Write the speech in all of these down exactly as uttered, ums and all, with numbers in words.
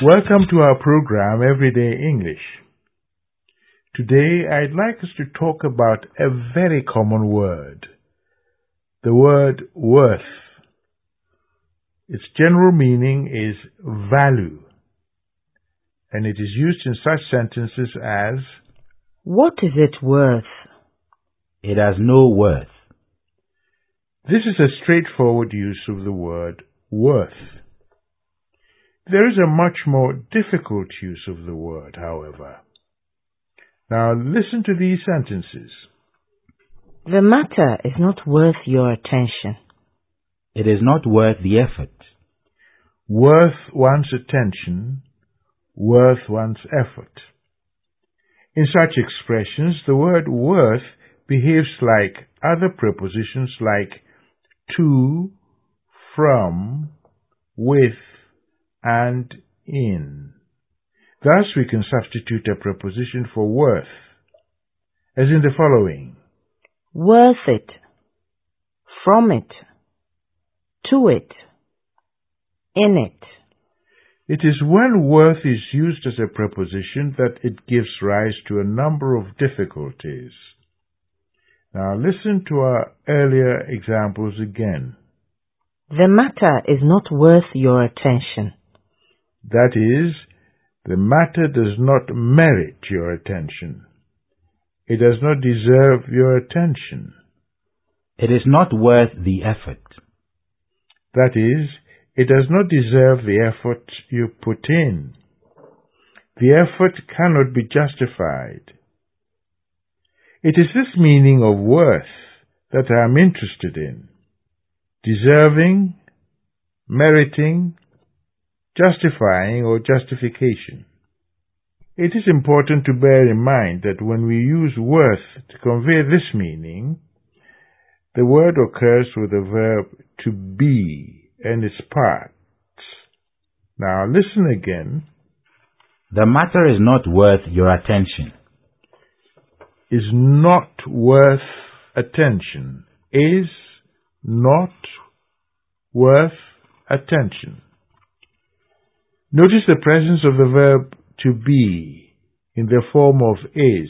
Welcome to our program, Everyday English. Today, I'd like us to talk about a very common word, the word worth. Its general meaning is value, and it is used in such sentences as, "What is it worth?" "It has no worth." This is a straightforward use of the word worth. There is a much more difficult use of the word, however. Now listen to these sentences. The matter is not worth your attention. It is not worth the effort. Worth one's attention, worth one's effort. In such expressions, the word worth behaves like other prepositions like to, from, with, and in. Thus, we can substitute a preposition for worth, as in the following: Worth it, from it, to it, in it. It is when worth is used as a preposition that it gives rise to a number of difficulties. Now listen to our earlier examples again. The matter is not worth your attention. That is, the matter does not merit your attention. It does not deserve your attention. It is not worth the effort. That is, it does not deserve the effort you put in. The effort cannot be justified. It is this meaning of worth that I am interested in: deserving, meriting, justifying, or justification. It is important to bear in mind that when we use worth to convey this meaning, the word occurs with the verb to be and its parts. Now listen again. The matter is not worth your attention. Is not worth attention. Is not worth attention. Notice the presence of the verb to be in the form of is.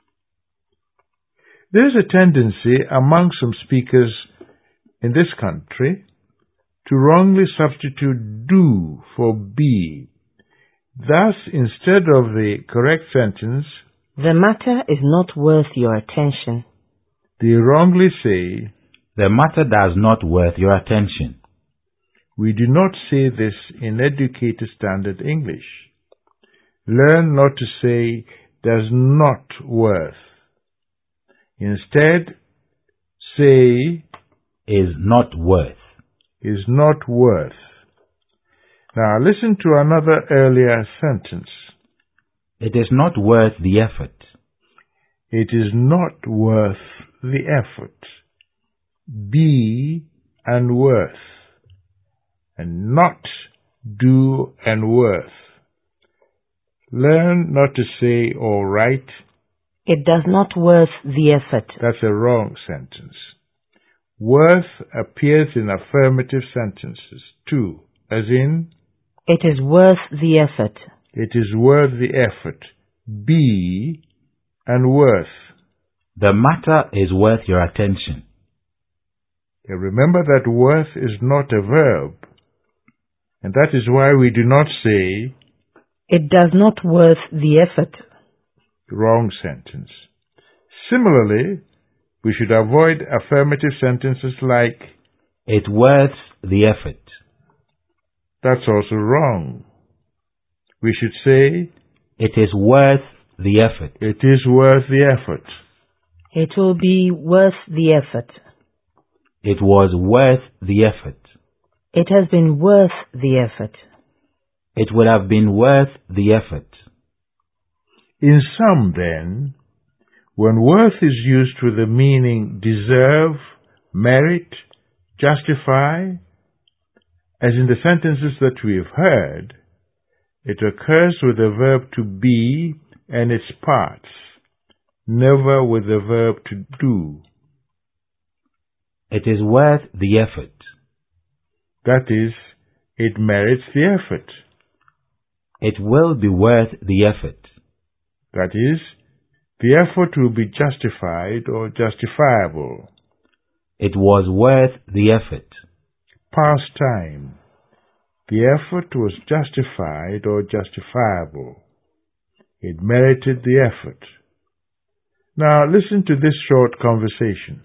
There is a tendency among some speakers in this country to wrongly substitute do for be. Thus, instead of the correct sentence, the matter is not worth your attention, they wrongly say, the matter does not worth your attention. We do not say this in educated standard English. Learn not to say does not worth. Instead, say is not worth. Is not worth. Now listen to another earlier sentence. It is not worth the effort. It is not worth the effort. Be and worth, and not do and worth. Learn not to say or write, it does not worth the effort. That's a wrong sentence. Worth appears in affirmative sentences too, as in, it is worth the effort. It is worth the effort. Be and worth. The matter is worth your attention. Remember that worth is not a verb, and that is why we do not say, it does not worth the effort. Wrong sentence. Similarly, we should avoid affirmative sentences like, it worth the effort. That's also wrong. We should say, it is worth the effort. It is worth the effort. It will be worth the effort. It was worth the effort. It has been worth the effort. It would have been worth the effort. In sum, then, when worth is used with the meaning deserve, merit, justify, as in the sentences that we have heard, it occurs with the verb to be and its parts, never with the verb to do. It is worth the effort. That is, it merits the effort. It will be worth the effort. That is, the effort will be justified or justifiable. It was worth the effort. Past time. The effort was justified or justifiable. It merited the effort. Now listen to this short conversation.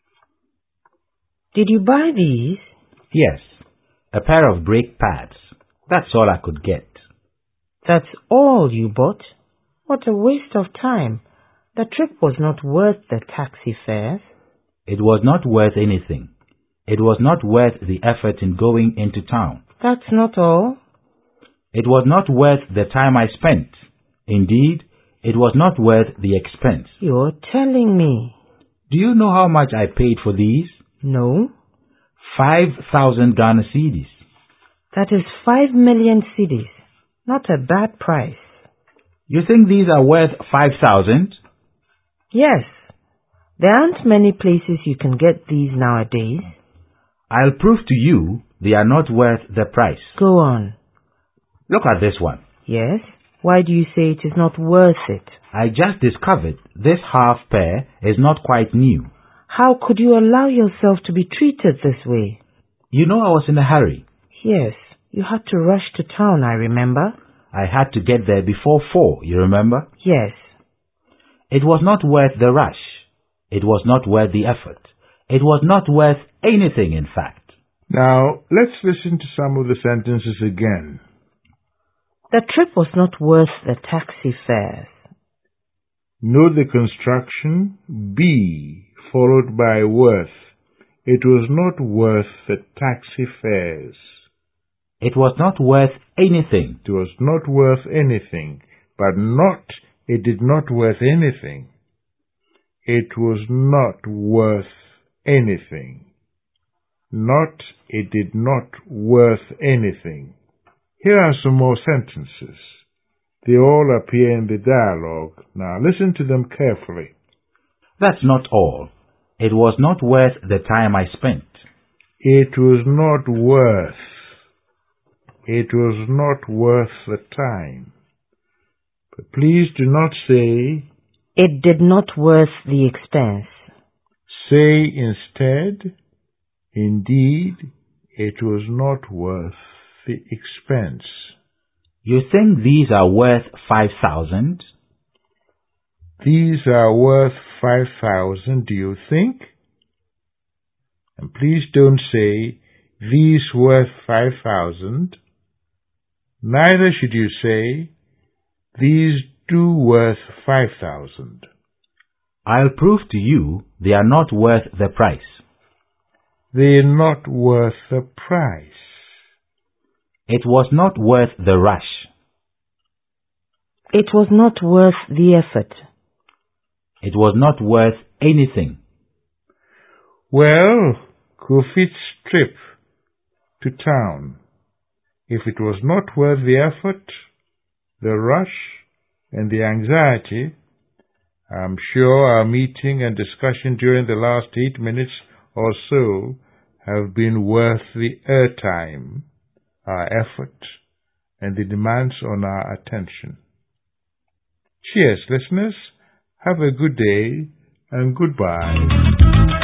Did you buy these? Yes, a pair of brake pads. That's all I could get. That's all you bought? What a waste of time. The trip was not worth the taxi fares. It was not worth anything. It was not worth the effort in going into town. That's not all. It was not worth the time I spent. Indeed, it was not worth the expense. You're telling me. Do you know how much I paid for these? No. Five thousand Ghana cedis. That is five million cedis. Not a bad price. You think these are worth five thousand? Yes. There aren't many places you can get these nowadays. I'll prove to you they are not worth the price. Go on. Look at this one. Yes? Why do you say it is not worth it? I just discovered this half pair is not quite new. How could you allow yourself to be treated this way? You know I was in a hurry. Yes, you had to rush to town, I remember. I had to get there before four, you remember? Yes. It was not worth the rush. It was not worth the effort. It was not worth anything, in fact. Now, let's listen to some of the sentences again. The trip was not worth the taxi fares. Note the construction be followed by worth. It was not worth the taxi fares. It was not worth anything. It was not worth anything, but not, it did not worth anything. It was not worth anything. Not, it did not worth anything. Here are some more sentences. They all appear in the dialogue. Now listen to them carefully. That's not all. It was not worth the time I spent. It was not worth. It was not worth the time. But please do not say, it did not worth the expense. Say instead, indeed, it was not worth the expense. You think these are worth five thousand? These are worth five thousand, do you think? And please don't say, these worth five thousand. Neither should you say, these do worth five thousand. I'll prove to you they are not worth the price. They're not worth the price. It was not worth the rush. It was not worth the effort. It was not worth anything. Well, Kofi's trip to town, if it was not worth the effort, the rush, and the anxiety, I'm sure our meeting and discussion during the last eight minutes or so have been worth the airtime, our effort, and the demands on our attention. Cheers, listeners. Have a good day and goodbye.